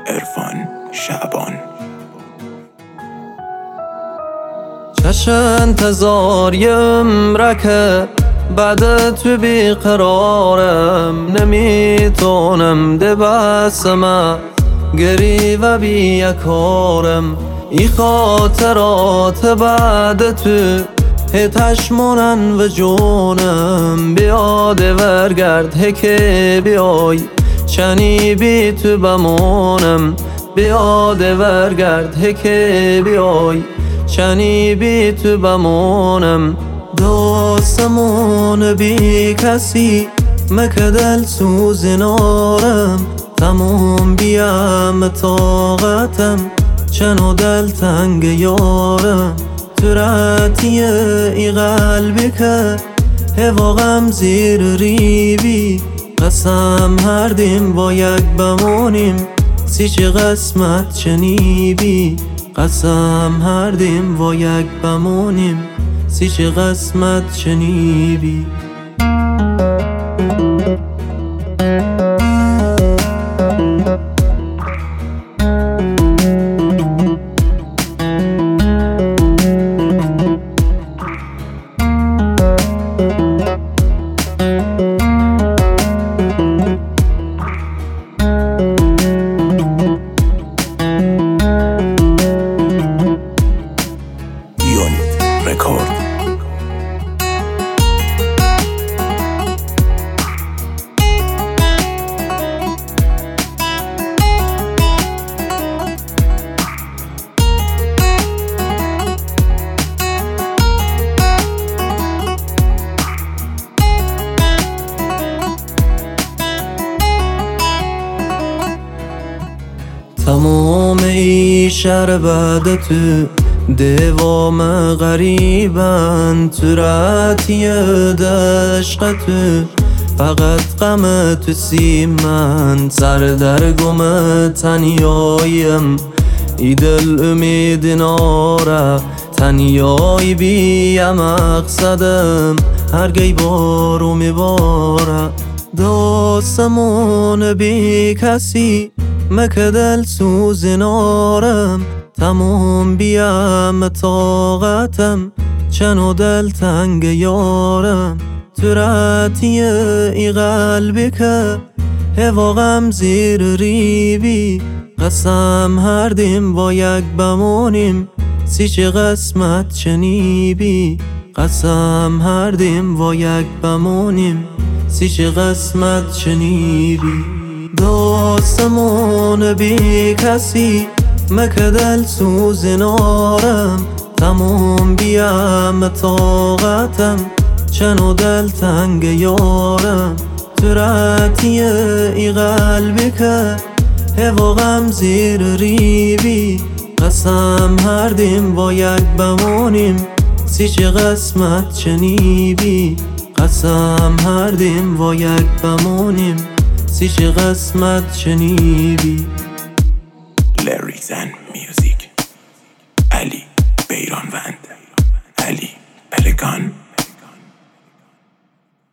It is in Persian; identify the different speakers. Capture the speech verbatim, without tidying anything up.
Speaker 1: عرفان شعبان.
Speaker 2: چش انتظار یه عمرکه بعد تو بیقرارم، نمیتونم ده بسمه گری و بیکارم. ای خاطرات بعد تو هتش مونن و جونم، بیاد ورگرد هکه بیای چنی بی تو بمونم. بیاد ورگرد هکه بیای چنی بی تو بمونم. داستمون بی کسی مکه دل سوز نارم، تمام بیم طاقتم چنو دل تنگ یارم. تو راتیه ای قلبی که هوا غم زیر ریبی، قسم هر دیم با یک بمونیم سیچ قسمت چنیبی. قسم هر دیم با یک بمونیم سیچ قسمت چنیبی.
Speaker 1: رکورد.
Speaker 2: تمام ای شهر بعد تو دوام غریبن، تو راتی دشق تو فقط غم تو سیمن. سر در گم تنیاییم ای دل امید ناره، تنیایی بیم مقصدم هرگی بارو میباره. داستمون بی کسی مکه دل سوز نارم، تمام بیم طاقتم چنو دل تنگ یارم. تو راتیه ای قلبی که هوا غم زیر ریبی، قسم هر دیم با یک بمونیم سیچ قسمت چنیبی. قسم هر دیم با یک بمونیم سیچ قسمت چنیبی. داستمون بی کسی مکه دل سوز نارم، تمام بیم طاقتم چنو دل تنگ یارم. تو راتیه ای قلبی که هوا غم زیر ریبی، قسم هر دیم با یک بمونیم سیچ قسمت چنیبی. قسم هر دیم با یک بمونیم سیچ قسمت چنیبی.
Speaker 1: Lyrics and music علی بیرانوند، علی پلکان.